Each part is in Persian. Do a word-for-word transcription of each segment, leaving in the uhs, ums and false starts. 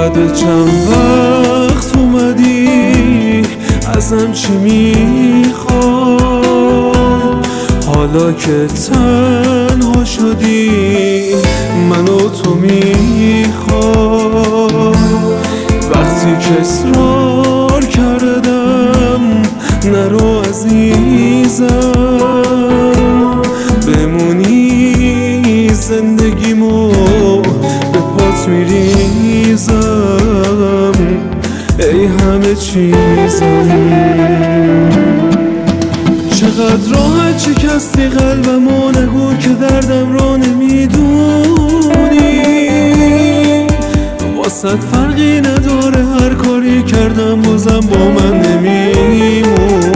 بعد چند وقت اومدی ازم چی میخوای؟ حالا که تنها شدی منو تو میخوای. وقتی که اصرار کردم نرو عزیزم، بمونی زندگیمو به پات میریزم، ای همه چیزم. چقدر راحت شکستی قلبمو، نگو که دردم رو نمیدونی. واسه فرقی نداره هر کاری کردم بازم با من نمیمونی.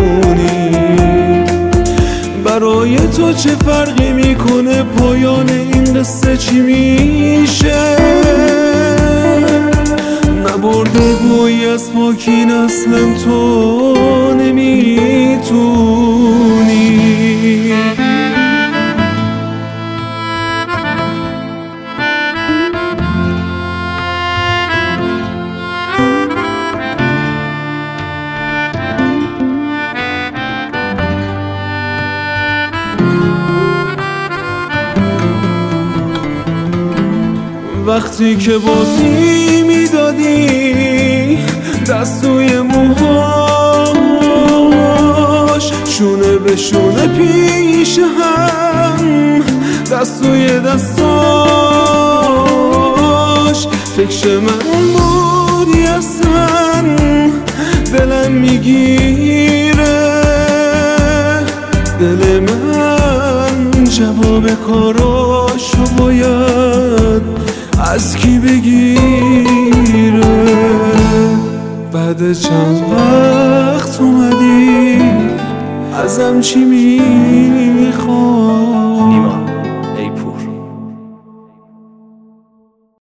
برای تو چه فرقی میکنه پایان این قصه چی میشه؟ نبرده بوی از پاکین اصلا تو نمیتونی. وقتی که بازی میدادی دستوی موهاش، شونه به شونه پیش هم دستوی دستاش، فکر من بودی اصلا دلم میگیره. دل من جواب کاراشو باید از کی بگیره؟ بعد چند وقت اومدی ازم چی می